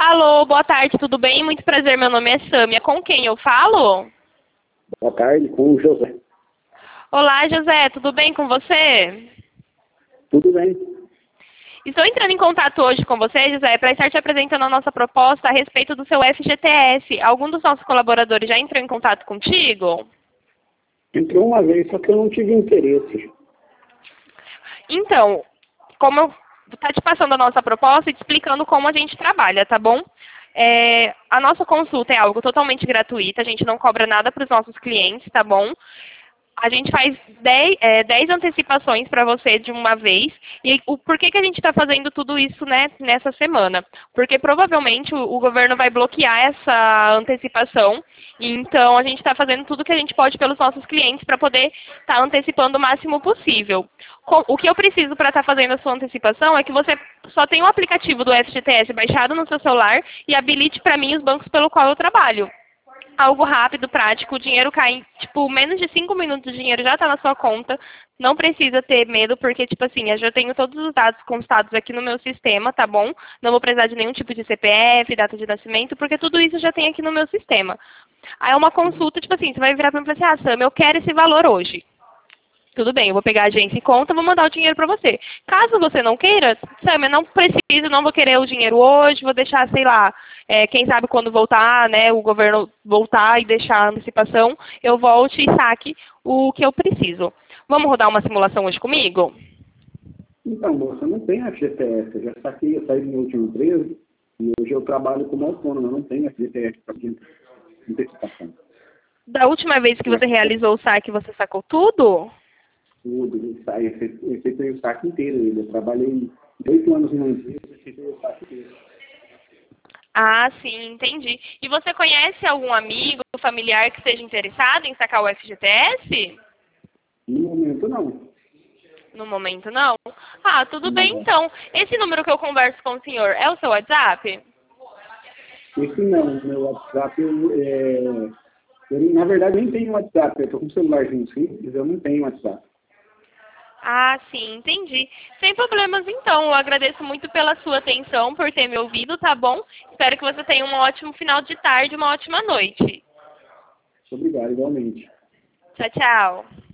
Alô, boa tarde, tudo bem? Muito prazer, meu nome é Sâmia. Com quem eu falo? Boa tarde, com o José. Olá, José, tudo bem com você? Tudo bem? Estou entrando em contato hoje com você, José, para estar te apresentando a nossa proposta a respeito do seu FGTS. Algum dos nossos colaboradores já entrou em contato contigo? Entrou uma vez, só que eu não tive interesse. Então, como eu tá te passando a nossa proposta e te explicando como a gente trabalha, tá bom? A nossa consulta é algo totalmente gratuita, a gente não cobra nada para os nossos clientes, tá bom? A gente faz 10 antecipações para você de uma vez. E por que a gente está fazendo tudo isso, né, nessa semana? Porque provavelmente o governo vai bloquear essa antecipação. Então, a gente está fazendo tudo que a gente pode pelos nossos clientes para poder estar antecipando o máximo possível. O que eu preciso para estar fazendo a sua antecipação é que você só tenha o aplicativo do FGTS baixado no seu celular e habilite para mim os bancos pelo qual eu trabalho. Algo rápido, prático, o dinheiro cai em, tipo, menos de 5 minutos, o dinheiro já está na sua conta, não precisa ter medo, porque, tipo assim, eu já tenho todos os dados constados aqui no meu sistema, tá bom? Não vou precisar de nenhum tipo de CPF, data de nascimento, porque tudo isso já tem aqui no meu sistema. Aí é uma consulta, tipo assim, você vai virar para mim e falar assim, Sam, eu quero esse valor hoje. Tudo bem, eu vou pegar a agência em conta, vou mandar o dinheiro para você. Caso você não queira, Sam, eu não preciso, não vou querer o dinheiro hoje, vou deixar, sei lá, quem sabe quando voltar, né, o governo voltar e deixar a antecipação, eu volte e saque o que eu preciso. Vamos rodar uma simulação hoje comigo? Então, moça, eu não tenho FGTS. Eu já saquei, eu saí do meu último emprego e hoje eu trabalho como autônomo. Eu não tenho FGTS para antecipação. Da última vez que você realizou o saque, você sacou tudo? Tudo, eu saí, eu efetuei o saque inteiro. Eu trabalhei 8 anos numa empresa e efetuei o saque inteiro. Ah, sim, entendi. E você conhece algum amigo, familiar que esteja interessado em sacar o FGTS? No momento, não. No momento, não? Ah, tudo bem Não. então. Esse número que eu converso com o senhor é o seu WhatsApp? Esse não. Meu WhatsApp, na verdade, nem tenho WhatsApp. Eu estou com um celularzinho simples, eu não tenho WhatsApp. Ah, sim, entendi. Sem problemas então. Eu agradeço muito pela sua atenção, por ter me ouvido, tá bom? Espero que você tenha um ótimo final de tarde, uma ótima noite. Obrigado, igualmente. Tchau, tchau.